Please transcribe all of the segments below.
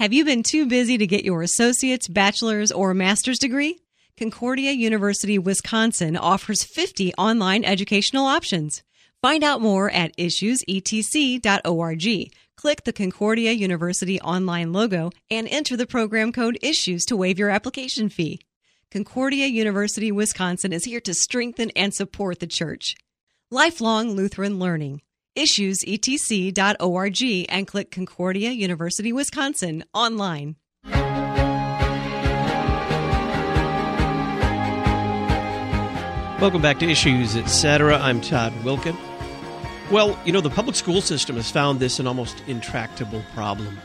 Have you been too busy to get your associate's, bachelor's, or master's degree? Concordia University, Wisconsin offers 50 online educational options. Find out more at issuesetc.org. Click the Concordia University online logo and enter the program code ISSUES to waive your application fee. Concordia University, Wisconsin is here to strengthen and support the church. Lifelong Lutheran Learning. issuesetc.org and click Concordia University, Wisconsin online. Welcome back to Issues, Etc. I'm Todd Wilkin. Well, the public school system has found this an almost intractable problem.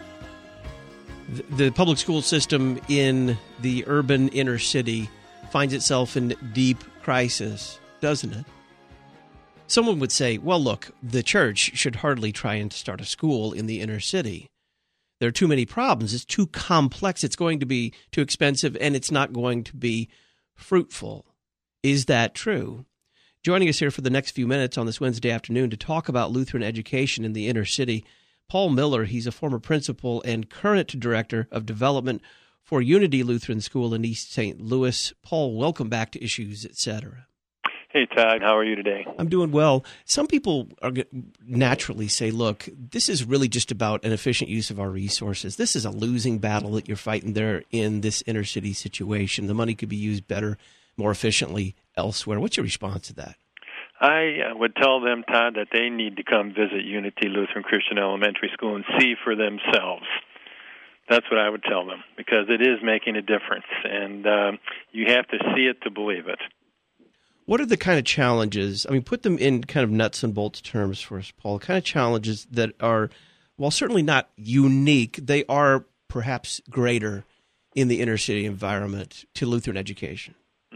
The public school system in the urban inner city finds itself in deep crisis, doesn't it? Someone would say, well, look, the church should hardly try and start a school in the inner city. There are too many problems. It's too complex. It's going to be too expensive, and it's not going to be fruitful. Is that true? Joining us here for the next few minutes on this Wednesday afternoon to talk about Lutheran education in the inner city, Paul Miller. He's a former principal and current director of development for Unity Lutheran School in East St. Louis. Paul, welcome back to Issues, Etc. Hey, Todd. How are you today? I'm doing well. Some people naturally say, look, this is really just about an efficient use of our resources. This is a losing battle that you're fighting there in this inner city situation. The money could be used better, more efficiently elsewhere. What's your response to that? I would tell them, Todd, that they need to come visit Unity Lutheran Christian Elementary School and see for themselves. That's what I would tell them, because it is making a difference, and you have to see it to believe it. What are the kind of challenges, put them in kind of nuts and bolts terms for us, Paul, kind of challenges that are, while certainly not unique, they are perhaps greater in the inner city environment to Lutheran education?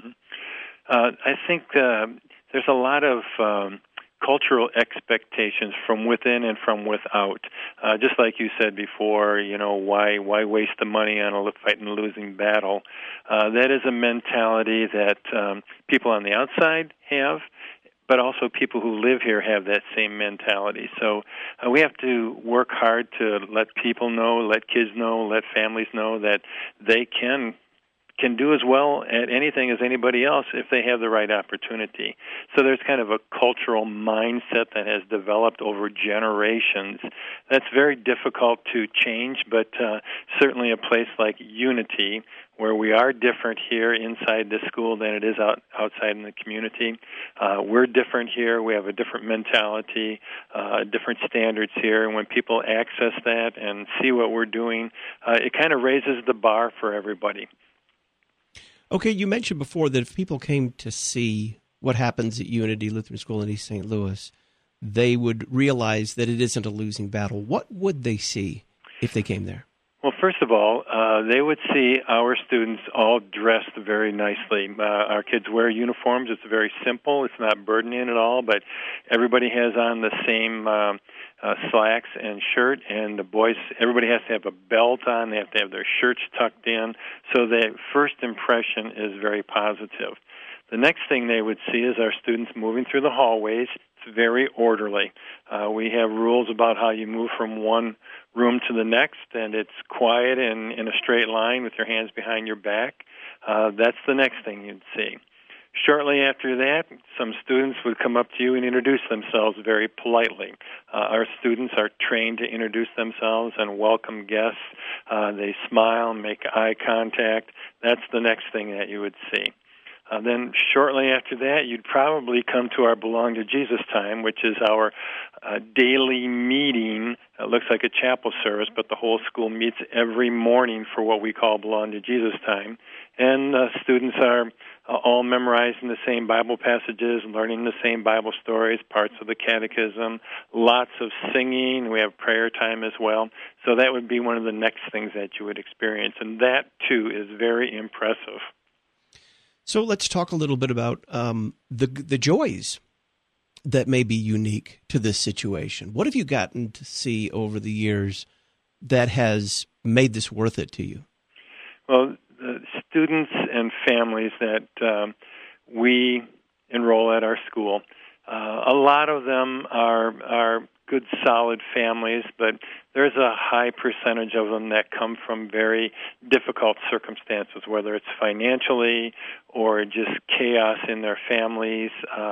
I think there's a lot of cultural expectations from within and from without. Just like you said before, why waste the money on fighting a losing battle? That is a mentality that people on the outside have, but also people who live here have that same mentality. So we have to work hard to let people know, let kids know, let families know that they can do as well at anything as anybody else if they have the right opportunity. So there's kind of a cultural mindset that has developed over generations that's very difficult to change, but certainly a place like Unity, where we are different here inside the school than it is outside in the community. We're different here. We have a different mentality, different standards here. And when people access that and see what we're doing, it kind of raises the bar for everybody. Okay, you mentioned before that if people came to see what happens at Unity Lutheran School in East St. Louis, they would realize that it isn't a losing battle. What would they see if they came there? Well, first of all, they would see our students all dressed very nicely. Our kids wear uniforms. It's very simple. It's not burdening at all, but everybody has on the same slacks and shirt, and the boys, everybody has to have a belt on. They have to have their shirts tucked in. So the first impression is very positive. The next thing they would see is our students moving through the hallways. It's very orderly. We have rules about how you move from one room to the next, and it's quiet and in a straight line with your hands behind your back. That's the next thing you'd see. Shortly after that, some students would come up to you and introduce themselves very politely. Our students are trained to introduce themselves and welcome guests. They smile, make eye contact. That's the next thing that you would see. Then shortly after that, you'd probably come to our Belong to Jesus time, which is our daily meeting. It looks like a chapel service, but the whole school meets every morning for what we call Belong to Jesus time. And students are all memorizing the same Bible passages, learning the same Bible stories, parts of the catechism, lots of singing. We have prayer time as well. So that would be one of the next things that you would experience. And that, too, is very impressive. So let's talk a little bit about the joys that may be unique to this situation. What have you gotten to see over the years that has made this worth it to you? Well, the students and families that we enroll at our school, a lot of them are good, solid families, but there's a high percentage of them that come from very difficult circumstances, whether it's financially or just chaos in their families.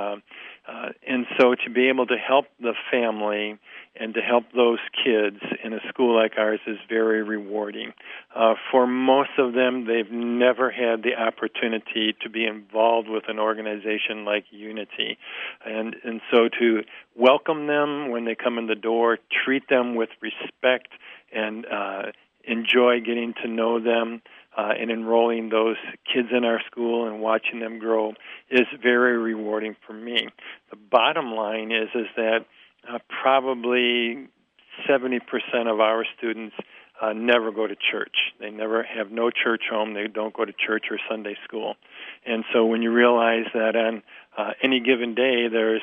And so to be able to help the family and to help those kids in a school like ours is very rewarding. For most of them, they've never had the opportunity to be involved with an organization like Unity. And so to welcome them when they come in the door, treat them with respect, and enjoy getting to know them, and enrolling those kids in our school and watching them grow is very rewarding for me. The bottom line is that probably 70% of our students never go to church. They never have no church home. They don't go to church or Sunday school. And so when you realize that on any given day there's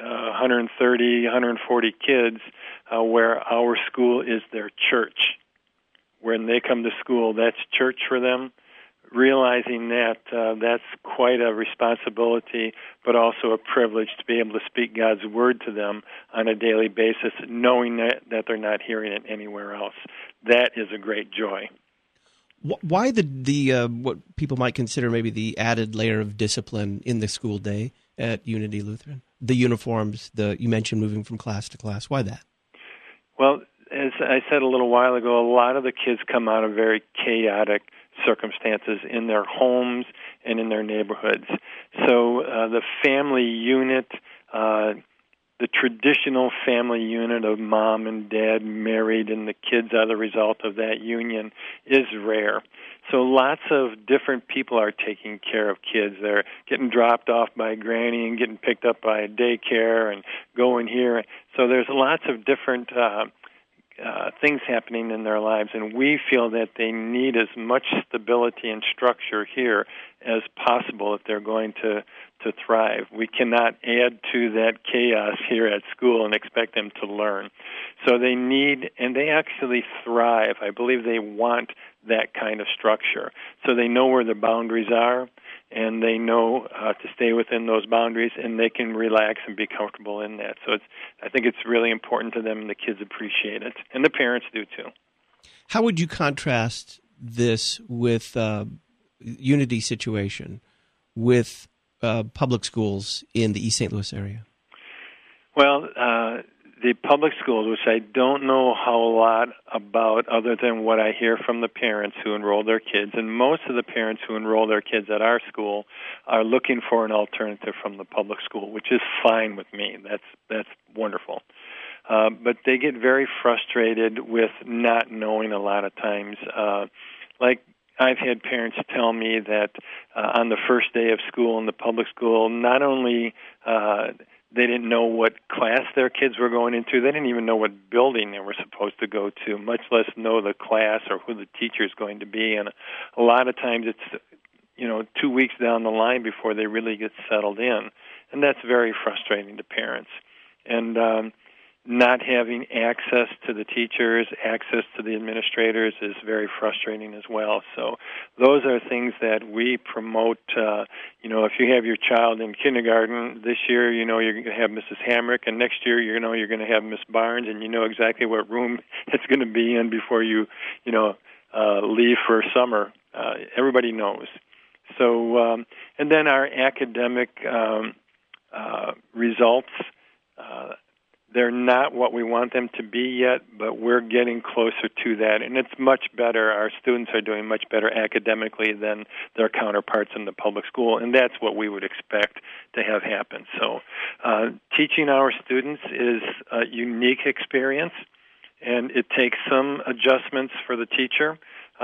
130, 140 kids where our school is their church, when they come to school, that's church for them. Realizing that that's quite a responsibility, but also a privilege to be able to speak God's word to them on a daily basis, knowing that they're not hearing it anywhere else. That is a great joy. Why the what people might consider maybe the added layer of discipline in the school day at Unity Lutheran? The uniforms, you mentioned moving from class to class. Why that? Well, as I said a little while ago, a lot of the kids come out of very chaotic circumstances in their homes and in their neighborhoods. So the family unit, the traditional family unit of mom and dad married and the kids are the result of that union, is rare. So lots of different people are taking care of kids. They're getting dropped off by granny and getting picked up by a daycare and going here. So there's lots of different things happening in their lives, and we feel that they need as much stability and structure here as possible if they're going to thrive. We cannot add to that chaos here at school and expect them to learn. So they need, and they actually thrive. I believe they want that kind of structure. So they know where the boundaries are, and they know to stay within those boundaries, and they can relax and be comfortable in that. So I think it's really important to them, and the kids appreciate it, and the parents do too. How would you contrast this with Unity situation with public schools in the East St. Louis area? Well, the public schools, which I don't know a lot about other than what I hear from the parents who enroll their kids, and most of the parents who enroll their kids at our school are looking for an alternative from the public school, which is fine with me. That's wonderful. But they get very frustrated with not knowing a lot of times. Like I've had parents tell me that on the first day of school in the public school, not only they didn't know what class their kids were going into, they didn't even know what building they were supposed to go to, much less know the class or who the teacher is going to be. And a lot of times it's 2 weeks down the line before they really get settled in. And that's very frustrating to parents. And not having access to the teachers, access to the administrators is very frustrating as well. So those are things that we promote. If you have your child in kindergarten, this year, you're going to have Mrs. Hamrick, and next year, you're going to have Miss Barnes, and you know exactly what room it's going to be in before you leave for summer. Everybody knows. So, and then our academic results, they're not what we want them to be yet, but we're getting closer to that, and it's much better. Our students are doing much better academically than their counterparts in the public school, and that's what we would expect to have happen. So teaching our students is a unique experience, and it takes some adjustments for the teacher.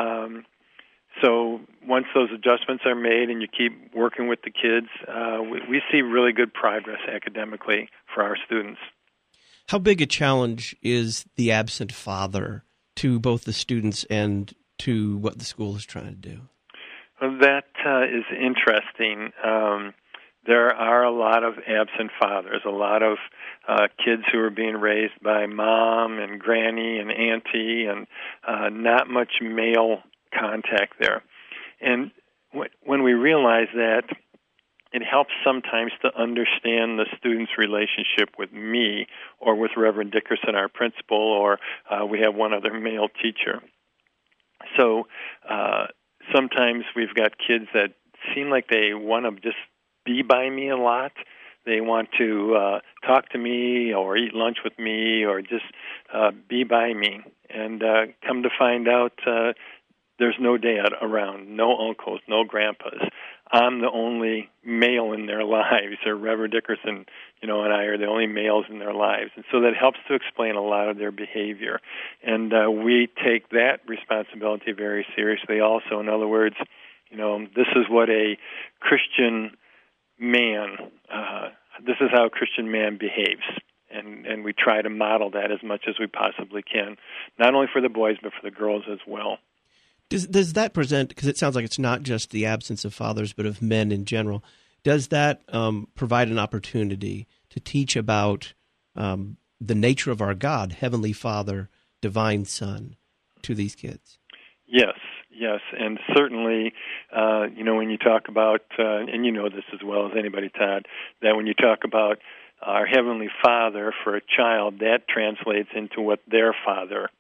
So once those adjustments are made and you keep working with the kids, we see really good progress academically for our students. How big a challenge is the absent father to both the students and to what the school is trying to do? Well, that is interesting. There are a lot of absent fathers, a lot of kids who are being raised by mom and granny and auntie, and not much male contact there. And when we realize that, it helps sometimes to understand the student's relationship with me or with Reverend Dickerson, our principal, or we have one other male teacher. So sometimes we've got kids that seem like they want to just be by me a lot. They want to talk to me or eat lunch with me or just be by me. And come to find out, there's no dad around, no uncles, no grandpas. I'm the only male in their lives, or Reverend Dickerson, and I are the only males in their lives. And so that helps to explain a lot of their behavior. And we take that responsibility very seriously also. In other words, this is what a Christian man, this is how a Christian man behaves. And we try to model that as much as we possibly can, not only for the boys, but for the girls as well. Does that present, because it sounds like it's not just the absence of fathers, but of men in general, does that provide an opportunity to teach about the nature of our God, Heavenly Father, Divine Son, to these kids? Yes, and certainly, when you talk about, and you know this as well as anybody, Todd, that when you talk about our Heavenly Father for a child, that translates into what their father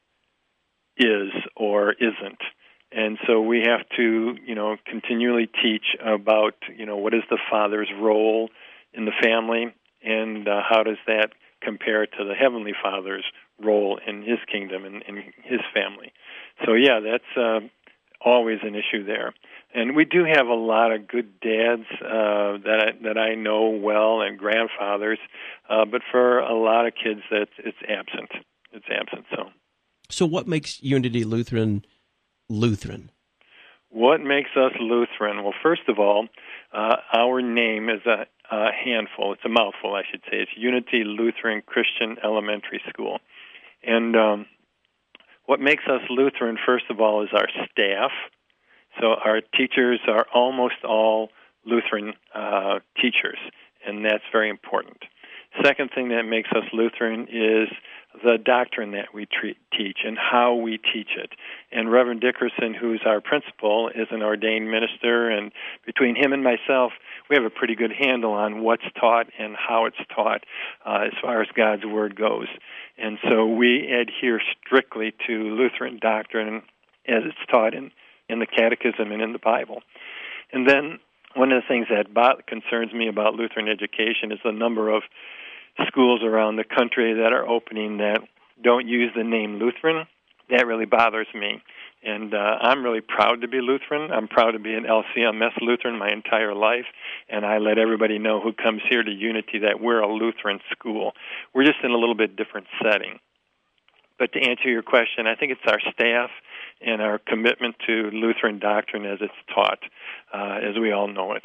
is or isn't. And so we have to, continually teach about, what is the father's role in the family and how does that compare to the Heavenly Father's role in His kingdom and in His family. So, that's always an issue there. And we do have a lot of good dads that I know well and grandfathers, but for a lot of kids, it's absent. It's absent, So what makes Unity Lutheran Lutheran? What makes us Lutheran? Well, first of all, our name is a handful. It's a mouthful, I should say. It's Unity Lutheran Christian Elementary School. And what makes us Lutheran, first of all, is our staff. So our teachers are almost all Lutheran teachers, and that's very important. Second thing that makes us Lutheran is the doctrine that we teach and how we teach it. And Reverend Dickerson, who's our principal, is an ordained minister, and between him and myself, we have a pretty good handle on what's taught and how it's taught as far as God's Word goes. And so we adhere strictly to Lutheran doctrine as it's taught in the Catechism and in the Bible. And then one of the things that concerns me about Lutheran education is the number of schools around the country that are opening that don't use the name Lutheran. That really bothers me. And I'm really proud to be Lutheran. I'm proud to be an LCMS Lutheran my entire life. And I let everybody know who comes here to Unity that we're a Lutheran school. We're just in a little bit different setting. But to answer your question, I think it's our staff and our commitment to Lutheran doctrine as it's taught, as we all know it.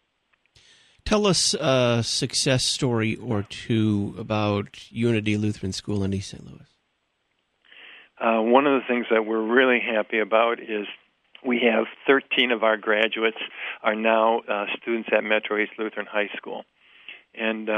Tell us a success story or two about Unity Lutheran School in East St. Louis. One of the things that we're really happy about is we have 13 of our graduates are now students at Metro East Lutheran High School. And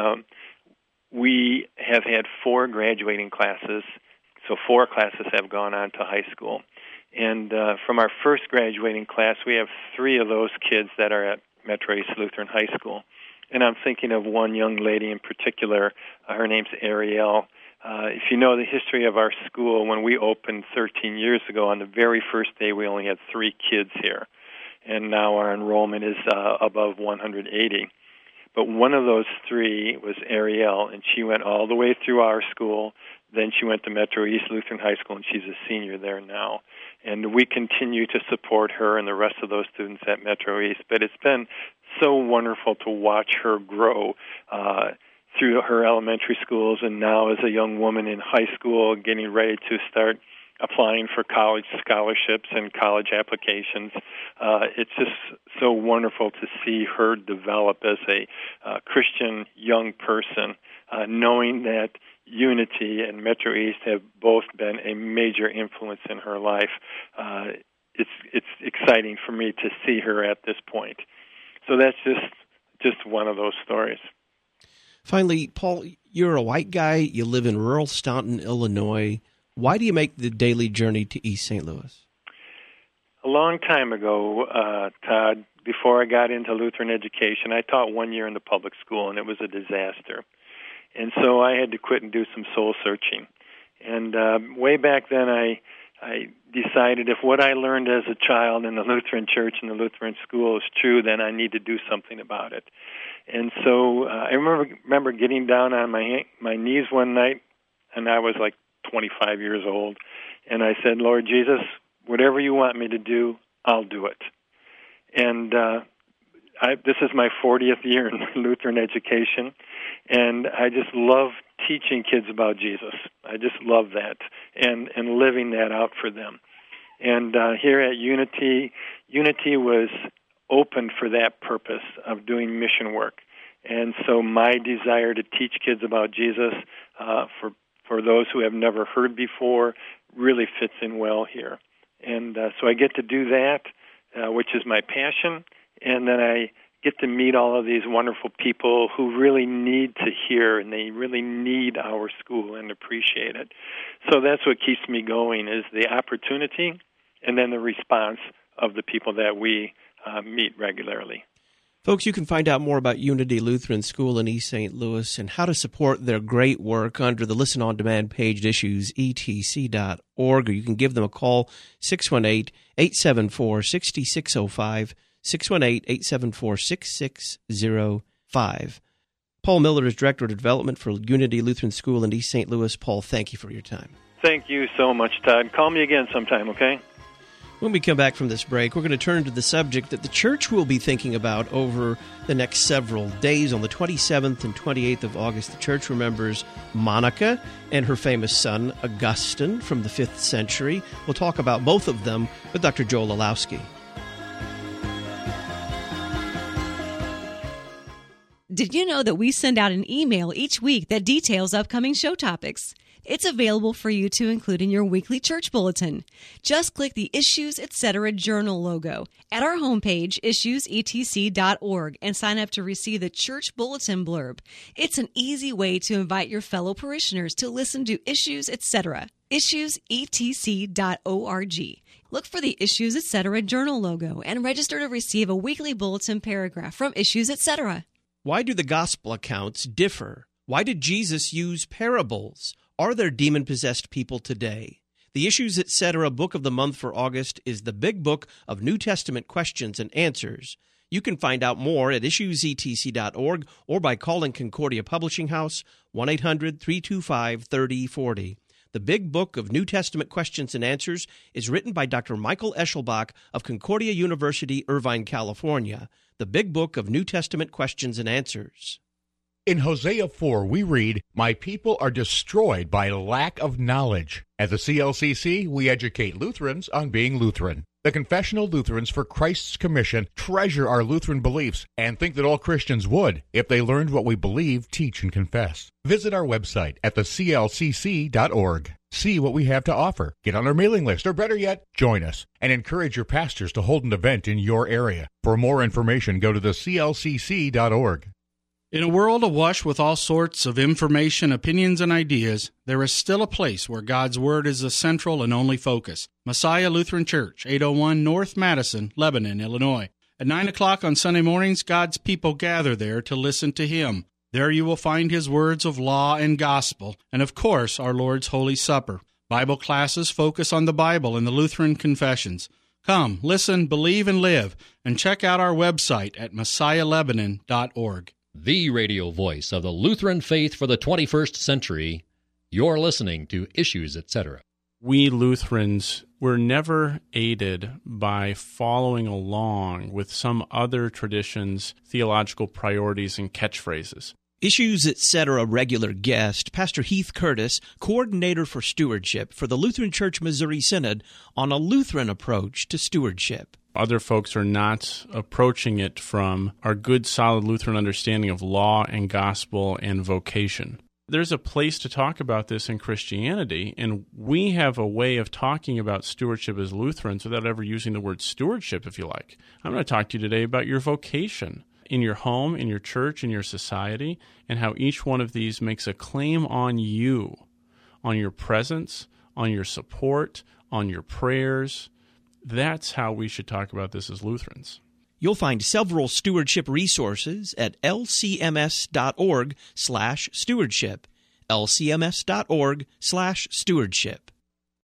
we have had 4 graduating classes, so 4 classes have gone on to high school. And from our first graduating class, we have 3 of those kids that are at Metro East Lutheran High School. And I'm thinking of one young lady in particular. Her name's Ariel. If you know the history of our school, when we opened 13 years ago, on the very first day we only had 3 kids here. And now our enrollment is above 180. But one of those 3 was Ariel, and she went all the way through our school. Then she went to Metro East Lutheran High School, and she's a senior there now. And we continue to support her and the rest of those students at Metro East. But it's been so wonderful to watch her grow through her elementary schools and now as a young woman in high school getting ready to start applying for college scholarships and college applications. It's just so wonderful to see her develop as a Christian young person, knowing that Unity and Metro East have both been a major influence in her life. It's exciting for me to see her at this point. So that's just one of those stories. Finally, Paul, you're a white guy. You live in rural Staunton, Illinois. Why do you make the daily journey to East St. Louis? A long time ago, Todd, before I got into Lutheran education, I taught 1 year in the public school, and it was a disaster. And so I had to quit and do some soul searching. And way back then, I decided if what I learned as a child in the Lutheran church and the Lutheran school is true, then I need to do something about it. And so I remember getting down on my knees one night, and I was like 25 years old, and I said, Lord Jesus, whatever you want me to do, I'll do it. And this is my 40th year in Lutheran education, and I just love teaching kids about Jesus. I just love that and living that out for them. And here at Unity was open for that purpose of doing mission work. And so my desire to teach kids about Jesus for those who have never heard before really fits in well here. And so I get to do that, which is my passion, and then I get to meet all of these wonderful people who really need to hear, and they really need our school and appreciate it. So that's what keeps me going, is the opportunity and then the response of the people that we meet regularly. Folks, you can find out more about Unity Lutheran School in East St. Louis and how to support their great work under the Listen On Demand page at issuesetc.org, or you can give them a call, 618-874-6605, 618-874-6605. Paul Miller is Director of Development for Unity Lutheran School in East St. Louis. Paul, thank you for your time. Thank you so much, Todd. Call me again sometime, okay? When we come back from this break, we're going to turn to the subject that the church will be thinking about over the next several days. On the 27th and 28th of August, the church remembers Monica and her famous son, Augustine, from the 5th century. We'll talk about both of them with Dr. Joel Olowski. Did you know that we send out an email each week that details upcoming show topics? It's available for you to include in your weekly church bulletin. Just click the Issues Etc. Journal logo at our homepage, issuesetc.org, and sign up to receive the church bulletin blurb. It's an easy way to invite your fellow parishioners to listen to Issues Etc. issuesetc.org. Look for the Issues Etc. Journal logo and register to receive a weekly bulletin paragraph from Issues Etc. Why do the gospel accounts differ? Why did Jesus use parables? Are there demon-possessed people today? The Issues Etc. book of the month for August is the Big Book of New Testament Questions and Answers. You can find out more at issuesetc.org or by calling Concordia Publishing House, 1-800-325-3040. The Big Book of New Testament Questions and Answers is written by Dr. Michael Eschelbach of Concordia University, Irvine, California. The Big Book of New Testament Questions and Answers. In Hosea 4, we read, "My people are destroyed by lack of knowledge." At the CLCC, we educate Lutherans on being Lutheran. The Confessional Lutherans for Christ's Commission treasure our Lutheran beliefs and think that all Christians would if they learned what we believe, teach, and confess. Visit our website at theclcc.org. See what we have to offer. Get on our mailing list, or better yet, join us, and encourage your pastors to hold an event in your area. For more information, go to theclcc.org. In a world awash with all sorts of information, opinions, and ideas, there is still a place where God's Word is the central and only focus. Messiah Lutheran Church, 801 North Madison, Lebanon, Illinois. At 9 o'clock on Sunday mornings, God's people gather there to listen to Him. There you will find His words of law and gospel, and of course, our Lord's Holy Supper. Bible classes focus on the Bible and the Lutheran confessions. Come, listen, believe, and live, and check out our website at messiahlebanon.org. The radio voice of the Lutheran faith for the 21st century. You're listening to Issues Etc. We Lutherans were never aided by following along with some other tradition's theological priorities and catchphrases. Issues Etc. regular guest, Pastor Heath Curtis, coordinator for stewardship for the Lutheran Church Missouri Synod, on a Lutheran approach to stewardship. Other folks are not approaching it from our good, solid Lutheran understanding of law and gospel and vocation. There's a place to talk about this in Christianity, and we have a way of talking about stewardship as Lutherans without ever using the word stewardship, if you like. I'm going to talk to you today about your vocation in your home, in your church, in your society, and how each one of these makes a claim on you, on your presence, on your support, on your prayers. That's how we should talk about this as Lutherans. You'll find several stewardship resources at lcms.org/stewardship, lcms.org/stewardship.